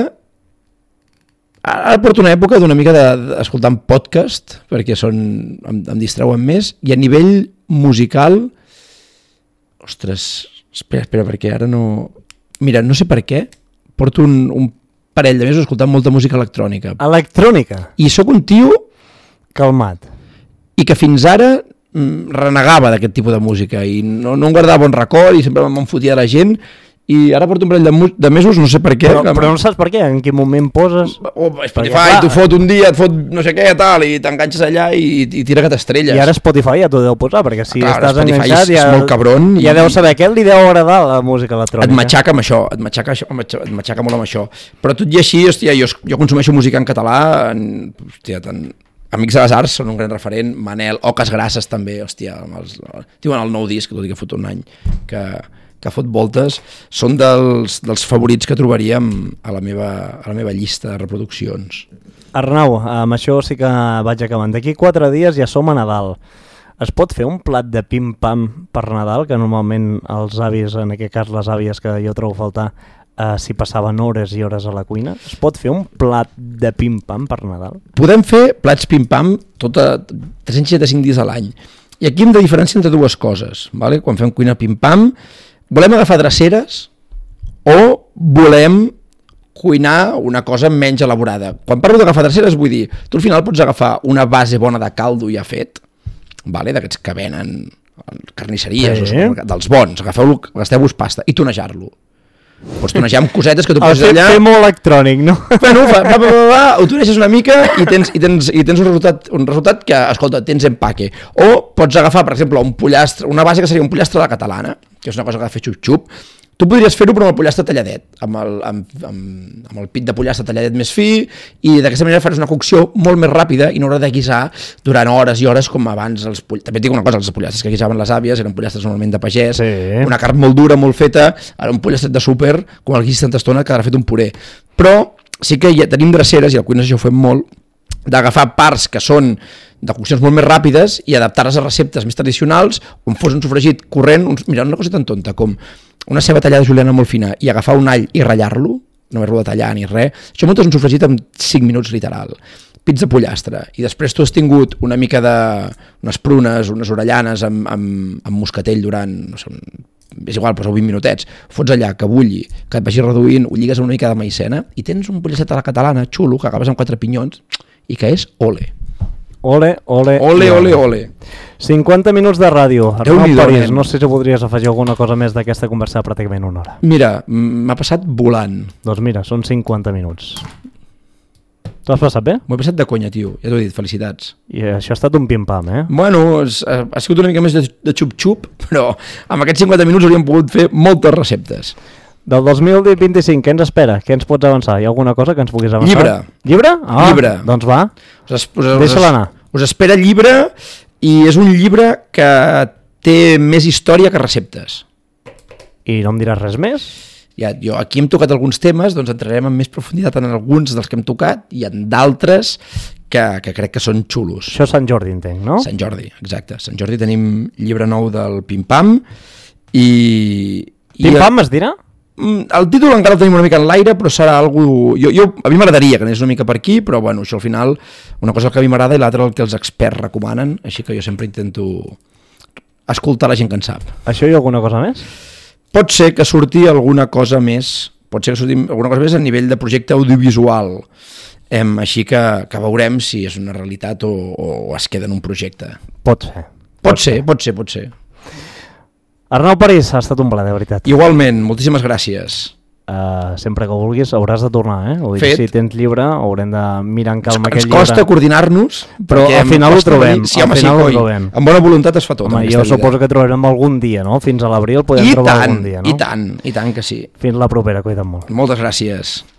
porto una època d'una mica d'escoltant podcast, perquè em distreuen més, i a nivell musical, ostres, espera, perquè ara no... Mira, no sé per què, porto un parell de mesos escoltant molta música electrònica. Electrònica? I sóc un tio... Calmat. I que fins ara renegava d'aquest tipus de música i no em guardava bon record i sempre me'n fotia de la gent i ara porto un parell de mesos, no sé per què. Però no saps per què, en quin moment poses... Spotify t'ho fot un dia, et fot no sé què, tal, i t'enganxes allà i tira que t'estrelles. I ara Spotify ja t'ho deu posar, perquè si estàs Spotify enganxat és molt cabron. Ja deu saber què li deu agradar la música electrònica. Et matxaca amb això, et matxaca molt amb això. Però tot i així, hòstia, jo consumeixo música en català, hòstia, Amics de les Arts són un gran referent, Manel, Oques Grasses també, hòstia, diuen el nou disc, tot i que fot un any, que fot voltes, són dels favorits que trobaríem a la meva llista de reproduccions. Arnau, amb això sí que vaig acabant. D'aquí 4 dies ja som a Nadal. Es pot fer un plat de pim-pam per Nadal, que normalment els avis, en aquest cas les àvies que jo trobo a faltar, s'hi passaven hores i hores a la cuina? Es pot fer un plat de pim-pam per Nadal? Podem fer plats pim-pam 365 dies a l'any. I aquí hem de diferenciar entre dues coses. Vale? Quan fem cuina pim-pam, volem agafar dreceres o volem cuinar una cosa menys elaborada. Quan parlo d'agafar dreceres vull dir, tu al final pots agafar una base bona de caldo ja fet, vale? D'aquests que venen carnisseries, dels bons, gasteu-vos pasta i tonejar-lo. Pots tonejar amb cosetes que tu poses allà... Fer molt electrònic, no? Bueno, ho toneges una mica i tens un resultat que, escolta, tens empaque. O pots agafar, per exemple, un pollastre, una base que seria un pollastre a la catalana, que és una cosa que ha de fer xup-xup. Tu podries fer-ho però amb el pollastre talladet, amb el pit de pollastre talladet més fi, i d'aquesta manera faràs una cocció molt més ràpida i no haurà de guisar durant hores i hores com abans. També et dic una cosa, els pollastres que guisaven les àvies eren pollastres normalment de pagès, una carn molt dura, molt feta, ara un pollastre de súper, com el guisis tanta estona, quedarà fet un puré. Però sí que ja tenim dreceres, i al cuines això ho fem molt, d'agafar parts que són de coccions molt més ràpides i adaptar-les a receptes més tradicionals, on fos un sofregit corrent, mira, una cosa tan tonta com una ceba tallada juliana molt fina i agafar un all i ratllar-lo, no haver-lo de tallar ni res, això muntes un sofregit en 5 minuts literal, pits de pollastre, i després tu has tingut una mica unes prunes, unes orellanes amb moscatell durant, no sé, és igual, posa 20 minutets, fots allà, que bulli, que et vagi reduint, ho lligues amb una mica de maicena i tens un pollasset a la catalana xulo que acabes amb 4 pinyons i que és ole. Ole, ole, ole, ole, ole. 50 minuts de ràdio. Arnau París, no sé si podries afegir alguna cosa més d'aquesta conversa de pràcticament una hora. Mira, m'ha passat volant. Doncs mira, són 50 minuts. T'ho has passat bé? M'ho he passat de conya, tio, ja t'ho he dit, felicitats. I això ha estat un pim-pam, eh? Bueno, ha sigut una mica més de xup-xup, però amb aquests 50 minuts hauríem pogut fer moltes receptes. Del 2025, què ens espera? Què ens pots avançar? Hi ha alguna cosa que ens puguis avançar? Llibre. Llibre? Ah, llibre. Doncs va, deixa-la anar. Us espera llibre i és un llibre que té més història que receptes. I no em diràs res més? Ja, jo aquí hem tocat alguns temes, doncs entrarem amb més profunditat en alguns dels que hem tocat i en d'altres que crec que són xulos. Això és Sant Jordi, entenc, no? Sant Jordi, exacte. Sant Jordi tenim llibre nou del Pim-Pam i... Pim-Pam es dirà? El títol encara el tenim una mica en l'aire, però serà algú... A mi m'agradaria que anés una mica per aquí, però bueno, això al final, una cosa que a mi m'agrada i l'altra el que els experts recomanen, així que jo sempre intento escoltar la gent que en sap. Això hi ha alguna cosa més? Pot ser que surti alguna cosa més, a nivell de projecte audiovisual, així que veurem si és una realitat o es queda en un projecte. Pot ser. Pot ser. Arnau París, ha estat un plaer, de veritat. Igualment, moltíssimes gràcies. Sempre que vulguis hauràs de tornar, eh? Vull dir, si tens llibre haurem de mirar en calma aquell llibre. Ens costa coordinar-nos, però al final ho trobem. Sí, home, sí, amb bona voluntat es fa tot. Home, jo suposo que trobarem algun dia, no? Fins a l'abril podem trobar algun dia, no? I tant que sí. Fins la propera, cuida't molt. Moltes gràcies.